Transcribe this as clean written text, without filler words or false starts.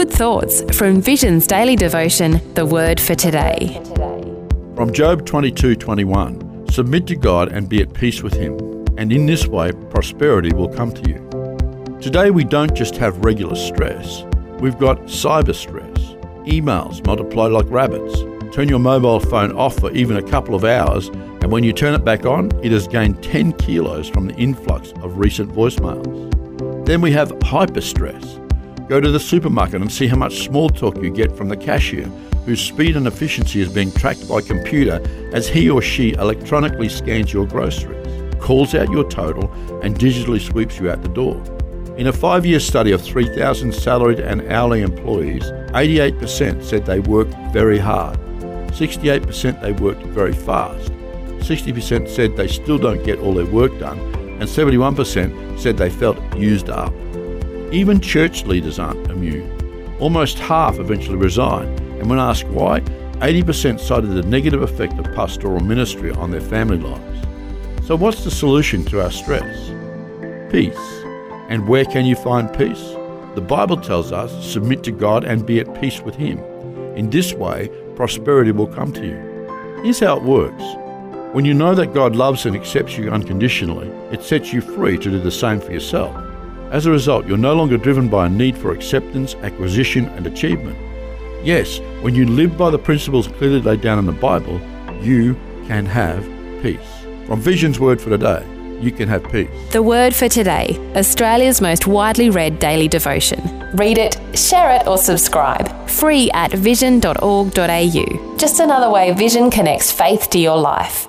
good thoughts from Vision's daily devotion, The Word for Today. From Job 22:21, submit to God and be at peace with Him, and in this way prosperity will come to you. Today we don't just have regular stress, we've got cyber stress. Emails multiply like rabbits. Turn your mobile phone off for even a couple of hours, and when you turn it back on, it has gained 10 kilos from the influx of recent voicemails. Then we have hyper-stress. Go to the supermarket and see how much small talk you get from the cashier, whose speed and efficiency is being tracked by computer as he or she electronically scans your groceries, calls out your total, and digitally sweeps you out the door. In a 5-year study of 3,000 salaried and hourly employees, 88% said they worked very hard, 68% they worked very fast, 60% said they still don't get all their work done, and 71% said they felt used up. Even church leaders aren't immune. Almost half eventually resign, and when asked why, 80% cited the negative effect of pastoral ministry on their family lives. So what's the solution to our stress? Peace. And where can you find peace? The Bible tells us, submit to God and be at peace with Him. In this way, prosperity will come to you. Here's how it works. When you know that God loves and accepts you unconditionally, it sets you free to do the same for yourself. As a result, you're no longer driven by a need for acceptance, acquisition, and achievement. Yes, when you live by the principles clearly laid down in the Bible, you can have peace. From Vision's Word for Today, you can have peace. The Word for Today, Australia's most widely read daily devotion. Read it, share it, or subscribe. Free at vision.org.au. Just another way Vision connects faith to your life.